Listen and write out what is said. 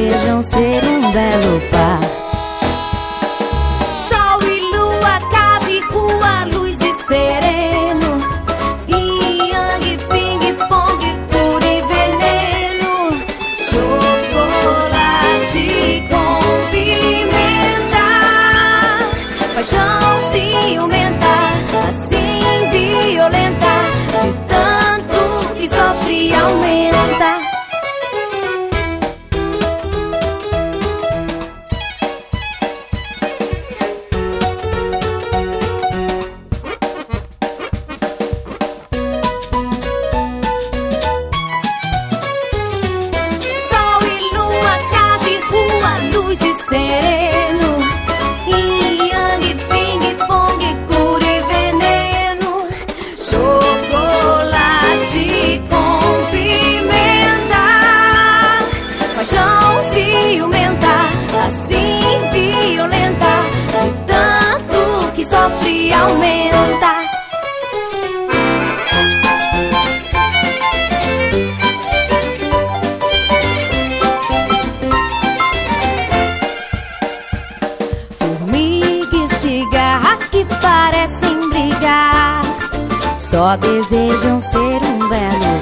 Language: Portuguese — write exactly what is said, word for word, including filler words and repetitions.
desejam ser um belo par. Sol e lua, casa e rua, luz e sereno, yang, ping, pong, cura e veneno, chocolate com pimenta, paixão ciumenta, assim violenta, de tanto que sofre e aumenta. Sol e lua, casa e rua, luz e sereno, yang, ping, pong, cura e veneno, chocolate com pimenta, paixão ciumenta, assim violenta, de tanto que sofre e aumenta. Formiga e cigarra que parecem brigar, só desejam ser um belo